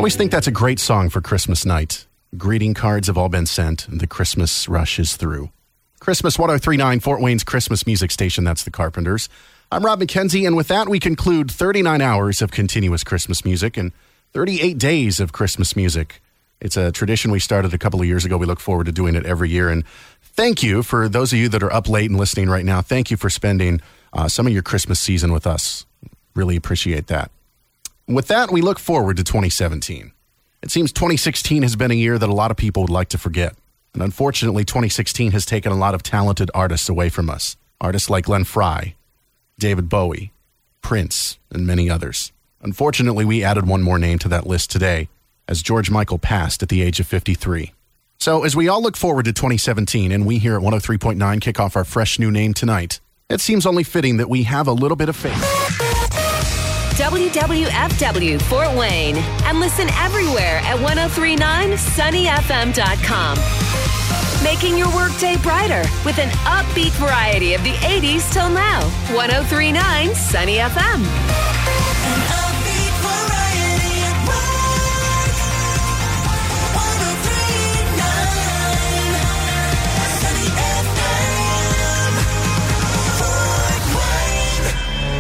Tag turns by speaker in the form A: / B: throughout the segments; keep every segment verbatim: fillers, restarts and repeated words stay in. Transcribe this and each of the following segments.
A: always think that's a great song for Christmas night. Greeting cards have all been sent, and the Christmas rush is through. Christmas one oh three point nine, Fort Wayne's Christmas music station, that's the Carpenters. I'm Rob McKenzie, and with that, we conclude thirty-nine hours of continuous Christmas music and thirty-eight days of Christmas music. It's a tradition we started a couple of years ago. We look forward to doing it every year, and thank you for those of you that are up late and listening right now. Thank you for spending uh, some of your Christmas season with us. Really appreciate that. With that, we look forward to twenty seventeen. It seems twenty sixteen has been a year that a lot of people would like to forget. And unfortunately, twenty sixteen has taken a lot of talented artists away from us. Artists like Glenn Frey, David Bowie, Prince, and many others. Unfortunately, we added one more name to that list today, as George Michael passed at the age of fifty-three. So as we all look forward to twenty seventeen, and we here at one oh three point nine kick off our fresh new name tonight, it seems only fitting that we have a little bit of faith.
B: W W F W Fort Wayne, and listen everywhere at ten thirty-nine sunny f m dot com. Making your workday brighter with an upbeat variety of the eighties till now. ten thirty-nine Sunny F M.
C: An upbeat variety at work. ten thirty-nine Sunny F M. Fort Wayne.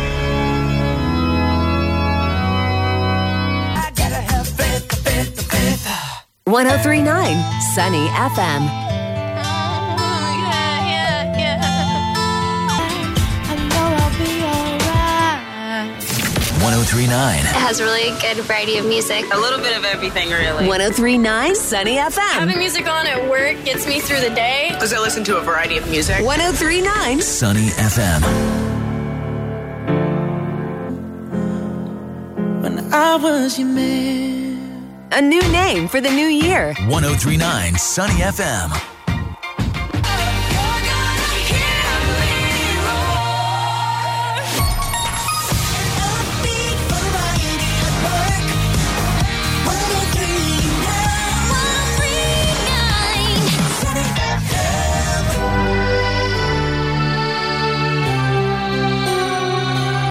C: I gotta have faith, faith, faith.
B: ten thirty-nine Sunny F M.
D: ten thirty-nine.
E: It has a really good variety of music.
F: A little bit of everything, really.
B: ten thirty-nine Sunny F M.
G: Having music on at work gets me through the day.
F: Because I listen to a variety of music.
B: ten thirty-nine
D: Sunny F M.
C: When I was your man.
B: A new name for the new year.
D: ten thirty-nine Sunny F M.